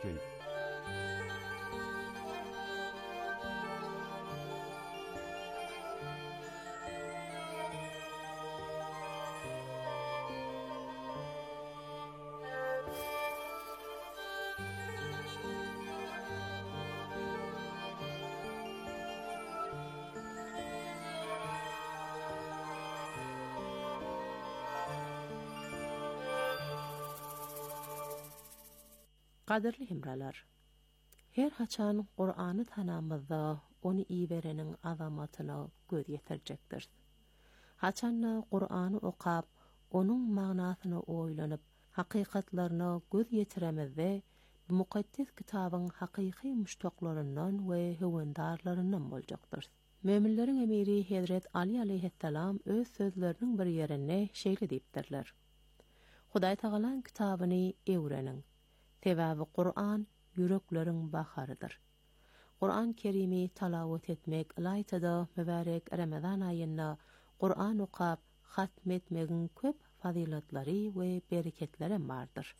Qadirli hemralar, her haçan Qur'an'ı tanamızda onu iverenin azamatyna göz yetirjekdir. Haçanna Qur'an'ı okap, onun magnasyny oýlanyp, hakykatlaryna göz yetiremizde bu mukaddes kitabyň hakyky müştaklaryndan we höwendarlaryndan boljakdyr. Möminleriň emiri Hazret Ali aleyhisselam öz sözleriniň bir ýerinde şeýle diýipdirler. Hudaý Taalaň kitabyny öwrenin. Sebäbi Qur'an yürekleriň baharydyr. Qur'an Kerimi talawat etmek laýtada mübarek Ramazan aýynda Qur'an okap hatm etmegiň köp fazilatlary we bereketleri bardyr.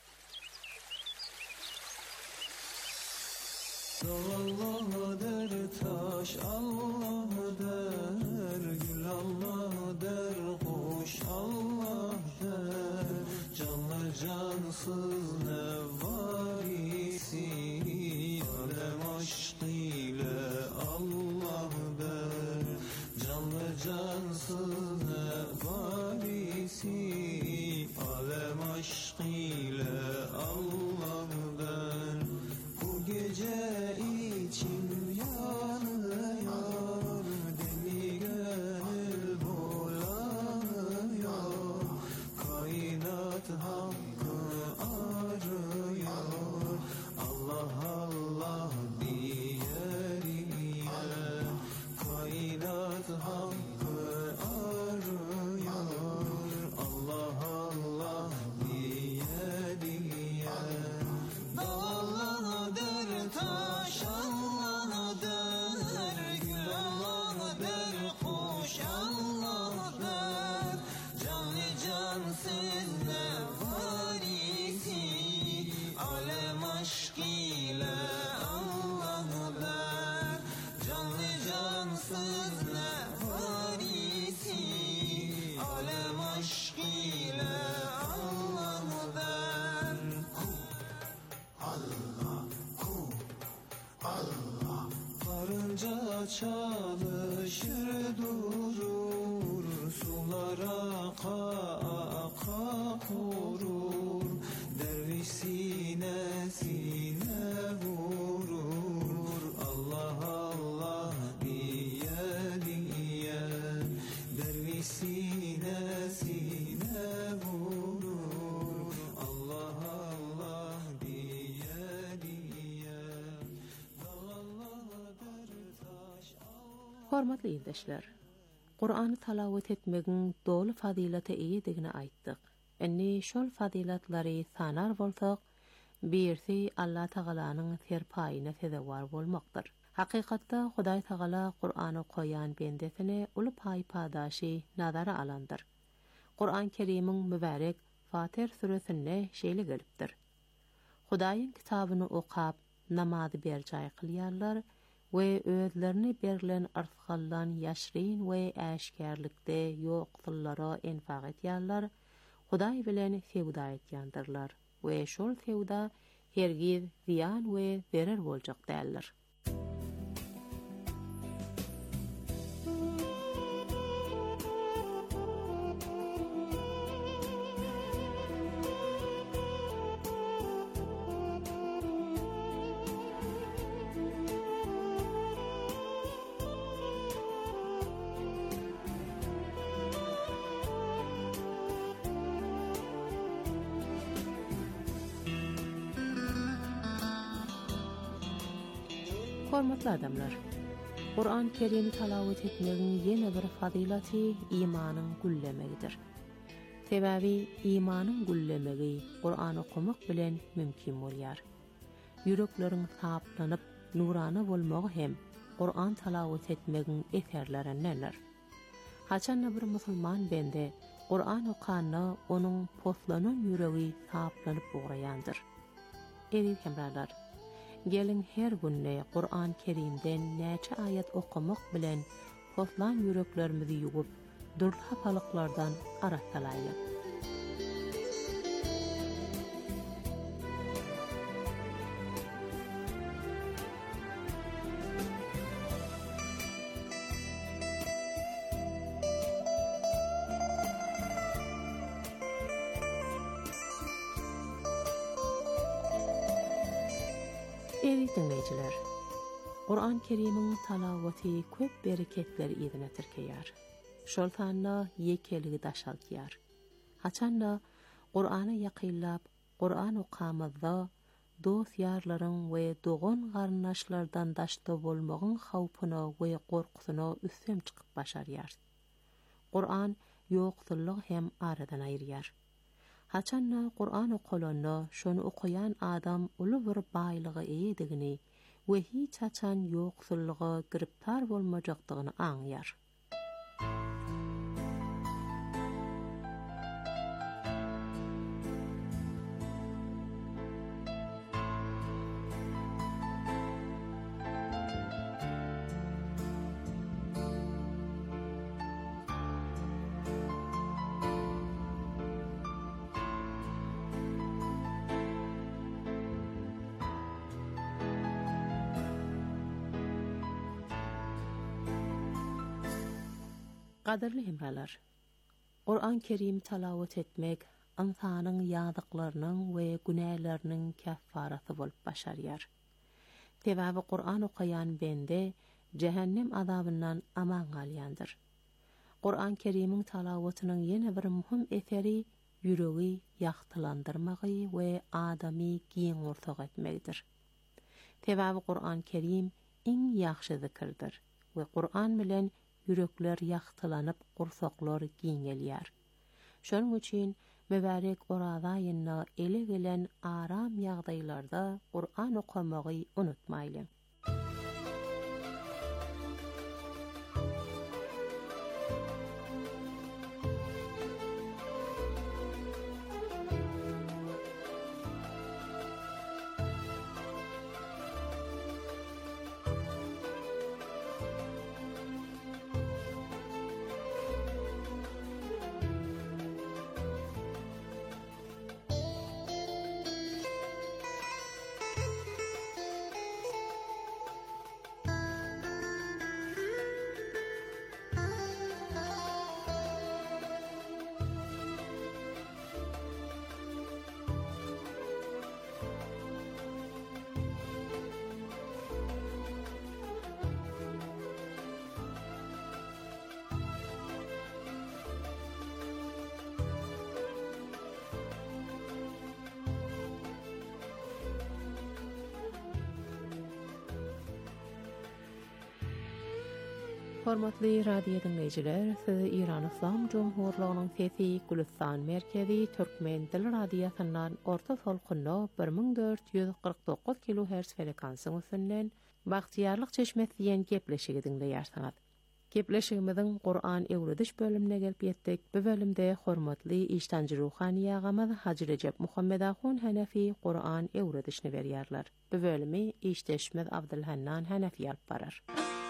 Allah'dır, taş Allah'dır, gül Allah'dır, kuş Allah'dır, canlı cansız ne varisi, alem aşkıyla Allah'dır, canlı cansız ne varisi, alem aşkıyla Allah'dır. Bu gece içim yanıyor, deli gönül bulanıyor, kainat hakkı arıyor, Allah Allah diyelim, kainat hakkı arıyor, Allah Allah diyelim. Allah'dır, taş Allah'dır, gül Allah'dır, kuş Allah'dır, canlı cansız ne varisi, alem aşkıyla Allah'dır, canlı cansız ne varisi, alem aşkıyla Allah'dır. Allah karınca çalışır durur, sular aka aka kurur, derviş sinesine vurur, Allah Allah diye diye, derviş sinesine vurur, Allah Allah diye diye. Hormatly ýurdaşlar, Qur'any talawat etmegiň dolu fazilaty eýedigini aýtdyk. Enni şol fazilatlary sanar bolsak, birisi Allah Taalanyň serpaýyna sezewar bolmakdyr. Hakykatda Hudaý Taala Qur'any koýan bendesine uly paýpadaşy nazara alandyr. Qur'an Kerimiň mübarek Fatir suresinde şeýle gelipdir. Hudaýyň kitabyny okap, namazy berjaý kılýarlar we özlerini berilen arzgallan ýaşryn we äşkärlikde ýoksullara enfaq etýärler, Hudaý bilen sewda etýändyrlar we şol sewda hergiz ziyan we zarar boljak däldir. Hormatly adamlar, Qur'an Kerim talavet etmegiň ýene bir fazilaty imanyň güllemegidir. Sebäbi imanyň güllemegi Qur'an okumak bilen mümkin bolýar. Yürekleriň saplanyp nurana bolmagy hem Qur'an talavet etmegiň eserlerindendir. Haçan bir musulman bende Qur'an okanyna onuň poslanan ýüregi saplanyp boğrayandyr. Eýi hemralar, gelin her günne Qur'an Kerimden näçe ayet okumak bilen poslan yüreklerimizi ýugup dürli hapalıklardan aratalaýyk. Eýi dinleýijiler, Qur'an Kerimiň talawaty köp bereketleri ýerine tirkeýär. Şol sanna ýekeligi daşaltýar. Haçanda Qur'any ýakynlap, Qur'an okamazda dost ýarlaryň we dogan garnaşlardan daşda bolmagyň hawpyna we gorkusyna üstem çykyp başarýar. Qur'an ýoksullyk hem aradan aýyrýar. Haçanda Qur'an okulanda şonu okuyan adam uly bir baýlygy eýdigini we hiç haçan ýoksullyga giriptar bolmajakdygyny aňýar. Qadirli hemralar, Qur'an Kerim talavet etmek insanyň ýadyklarynyň we günäleriniň käffarasy bolup başarýar. Sebäbi Qur'an okayan bende cehennem azabyndan aman galýandyr. Qur'an Kerimiň talawatynyň ýene bir muhim eseri ýüregi ýagtylandyrmagy we adamy giň ortak etmekdir. Sebäbi Qur'an Kerim iň ýaxşy zikirdir we Qur'an bilen yürekler ýagtylanyp gursaklar giňelýär. Şonuň üçin mübarek Orazа aýyna ele gelen aram ýagdaýlarda Qur'an okamagy unutmaýlyň. Hormatly radio dinleyijiler, sizi İran Islam Cumhuriyeti'nin sesi Gülistan merkezi Türkmen dil radiosynyň orta solkunda 1449 kHz frekansyny üstünden Bagtyarlyk çeşmesi diýen gepleşigi dinleýärsiňiz. Gepleşigimiziň Qur'an öwrediş bölümine gelip ýetdik. Bu bölümde hormatly iştanjy ruhany ýagamy Hacı Recep Muhammed Ahun Hanefi Qur'an öwredişini berýärler. Bu bölümi işdeşimiz Abdulhannan Hanefi alyp barar.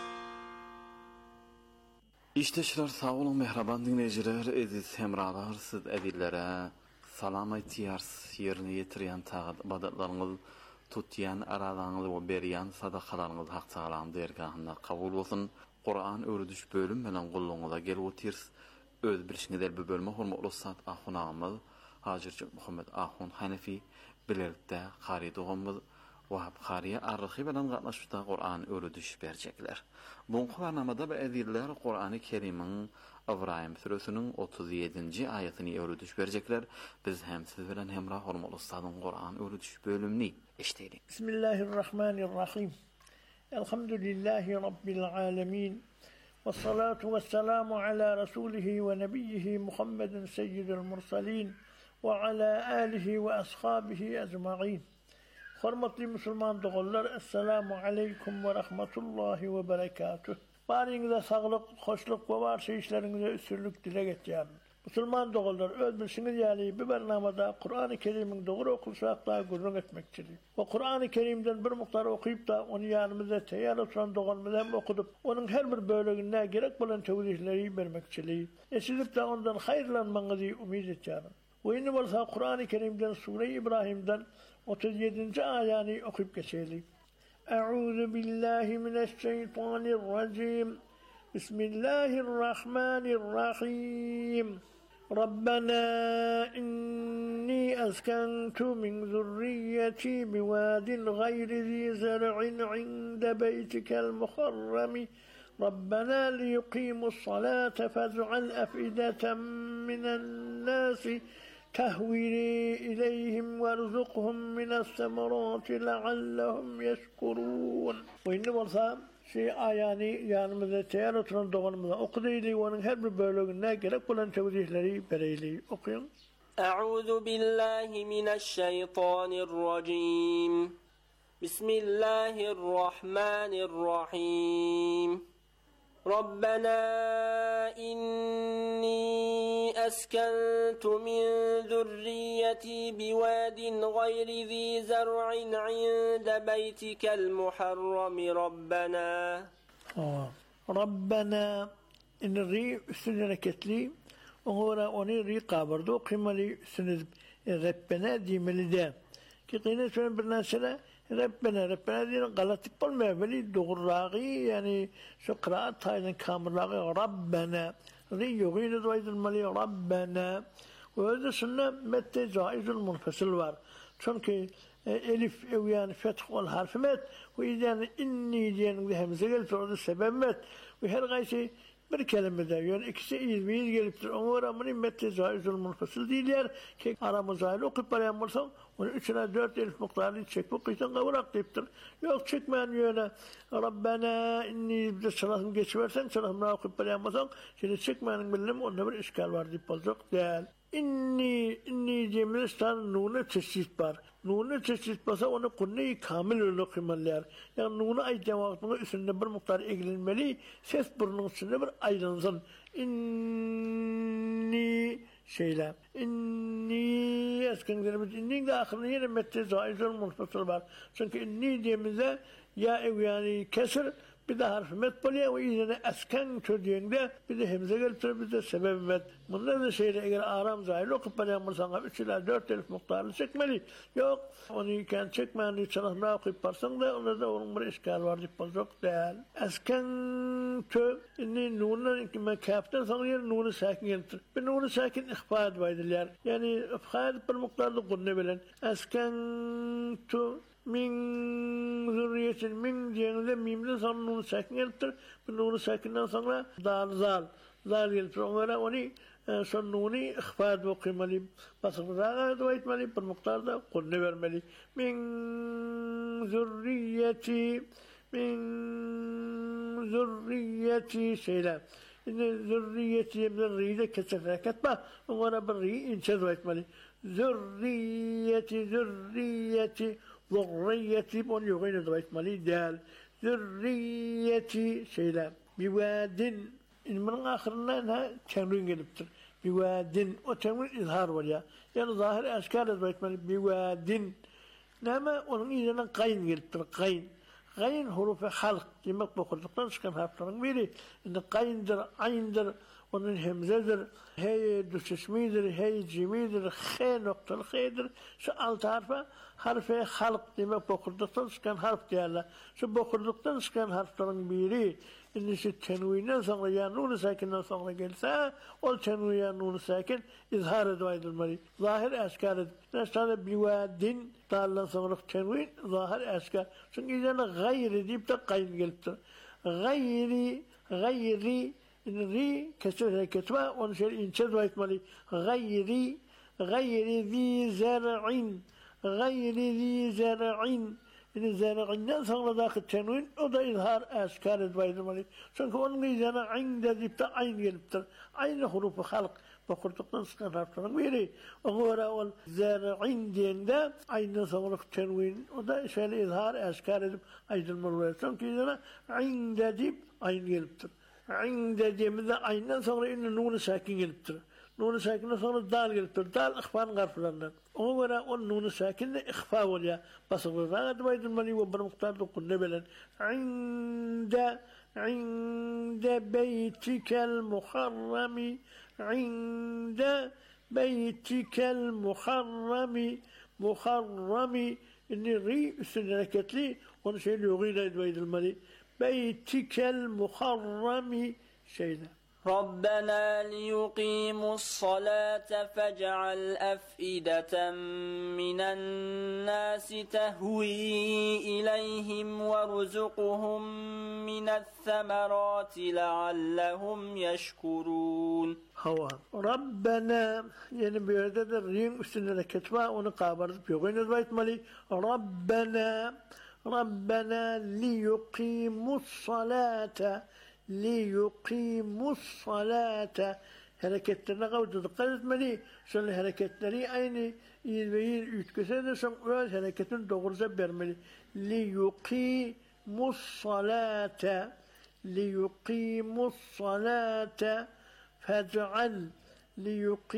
İşteşler sağ olun mehraban dinleyijiler, edis hemralar, siz edillere salam aýtýar, ýerine ýetirýän taýdatlaryňyz, tutýan aradaňyz we berýän sadakalaryňyz hak taýlan dergahynda kabul bolsun. Qur'an öwrediş bölüm bilen gulluňyza gelip otyrs. Öz bilişiňizde bu bölüme hormatly ustad ahunamyz Hacı Muhammed Ahun Hanefi bilerlikde qari dogamy Wahab Qariya arxi bilen gatnaşypda Qur'an öwrediş berjekler. Bu barnamada ediller Qur'an-ı Kerim'in Ibrahim surasının 37-nji aýatyny öwrediş berjekler. Biz hem siz bilen hemrah hormatly ustadyň Qur'an öwrediş bölümini eşdeýdik. Bismillahirrahmanirrahim. الحمد لله رب العالمين، والصلاة والسلام على رسوله ونبيه محمد سيد المرسلين وعلى آله وأصحابه أجمعين. Hormatly Müslüman doğullar, Esselamu Aleyküm ve Rahmetullahi ve Berekatuh. Barinize sağlık, hoşluk ve varsa işlerinize üstünlük dile getiriyorum. Müslüman doğullar, öz bilsiniz yani bir bernamada Kur'an-ı Kerim'in doğru okulsak da gurrun etmekçiliği. Ve Kur'an-ı Kerim'den bir miktar okuyup da onu yanımıza teyyar oturan doğulmuza hem okudup, onun her bir bölümüne gerek bulan tevzihleri vermekçiliği. Sizip de ondan hayırlanmanızı ümit ediyorum. Ve yine varsa Kur'an-ı Kerim'den Sure-i İbrahim'den 37. ayani okuyup geçelim. Euzu billahi mineşşeytanirracim. Bismillahirrahmanirrahim. Rabbena inni askantu min zurriyyeti biwadin gayri zi zar'in inde beytikel muharrami. ربنا ليقيموا الصلاة فاجعل أفئدة من الناس تهوي إليهم وارزقهم من الثمرات لعلهم يشكرون. وإن والله şey ayani yanımızda teyar oturan doğanımıza okuduydu. Onun her bir bölümüne gerek olan tevzihleri bereyli okuyun. Euzu billahi mineşşeytanirracim. Bismillahirrahmanirrahim. ربنا إني أسكنت من ذريتي بواد غير ذي زرع عند بيتك المحرم ربنا إن الري سنركتلي وهو أني ري قابردو قملي سند ربنا دي ملدا كي قينا سنة برناسنا ربنا دين غلط بالما بلي دغراغي يعني شو قراءة هاي كامراغي ربنا ري يغين دويد الملي ربنا. وهذا سنة متى جائز المنفصل وار çünkü elif ev yani feth ol harfi met ve idan inni diyen همزه gelip orada sebep met ve her gaysi bir kelimede yani ikisi izmiyiz geliptir. Onun ramını mette caizül munfasıl değiller ki aramızayla okuyup barayan olsan onun 3'üne 4 elif miktarını çek bu kıysan kavurak deyiptir. Yok çekmeyen yöne Rabbena inni bir de çalahını geçiversen çalahını okuyup barayan olsan şimdi çekmeyenin bilim onda bir işgal var deyip olacak değil. İnni cemilestan nune çeşit var. Nune çeşit basa onu kunneyi kamil öyle kıymalılar. Yani nune ayıcan vaktinde üstünde bir miktar eğlenmeli, ses burnun üstünde bir ayrınsın. İnni şeyler. İnni eskenlerimiz. İnni'nin de ahırında yine mette zaizül munfasıl var. Çünkü inni diyemizde ya ev yani kesir, bir de harfi met buluyor ve izine esken çocuğunda bir de hemze gelip bir de sebebi met. Bunlar da şeyde eğer aram zahil okup balayamırsan 3 ila 4 elif miktarını çekmeli. Yok onu iken çekmeyeni çalahına okuyup parsan da onda da onun bir işgal var deyip bozuk değil. Esken tö inni nunun kime kapten sonra yer nunu sakin gelir. Bir nunu sakin ihfa edilirler. Yani ihfa edip bir miktarda kullanı bilen. Esken tö min zürriyetin min diyenize mimden sonra nunu sakin gelir. Bu nunu sakinden sonra zal gelir. Onlara onu son nunu ihfa edip okuymalı. Basıklığa dua etmeli. Bir miktarda kullanı vermeli. Min zürriyeti şeyler. Zürriyeti zürriyede keser ketme. Onlara bir riyi ince dua etmeli. Zürriyeti bunu yuğayla dua etmeli değil. Zürriyeti şeyler. Bivadin. İlminin ahırına tenvin geliptir. Bivadin. O tenvin izhar var ya. Yani zahir eşkâle dua etmeli. Bivadin. Ama onun izine kayn geliptir. Kayn hurufu halk. Demek bu kurduktan çıkan harflerin biri. İşte kayndır, ayndır. Onun hemzedir. Hey düşüşmidir, hey cimidir, hey noktalı heydir. Şu altı harfi halk demek bokurduktan çıkan harf diyorlar. Şu bokurduktan çıkan harflerin biri. Şimdi şu tenvinden sonra ya nunu sakinden sonra gelse o tenvi ya nunu sakin izhar edilmeli. Zahir eşkar edilmeli. Mesela bivadin dağılan sonra tenvin zahir eşkar. Çünkü izine gayri deyip de kayn geliptir. Gayri ri kesir hareketme onu şöyle ince dua etmeli. Gayri zi zer'in إن زارعين صار ذاك التنوين وده إظهار أشكال البيض مالي شنك ونقي زنا عند ذبت عين يلبتر عين حروف خلق بقولت نسخة رابطة ميري وهو أول زارعين دين ده عين صار التنوين وده إشكال إظهار أشكال أيضا المروي شنك زنا عند ذب عين يلبتر عند ذب ذا عين صار إن نون ساكن يلبتر نون ساكن صار الدال يلبتر دال إخفاء غرف لنا وهو النون ساكن إخفاء ولا بس الرغد بيد الملي وبرمختار قلنا بلن عند بيتك المحرم عند بيتك المحرم محرم إني ري سنركت لي ونشيل يغينا بيد الملي بيتك المحرم شيئا ربنا ليقيموا الصلاة فاجعل أفئدة من الناس تهوي إليهم وارزقهم من الثمرات لعلهم يشكرون هو ربنا يعني بيردد الرين استنى كتبا ونقابر بيغين البيت مالي ربنا ليقيموا الصلاة ليقيموا الصلاة حركتنا قوت تقلت ملي شل حركتنا لي عيني يبين يتكسر سمعوا حركتنا دغور زبر ملي ليقيموا الصلاة فاجعل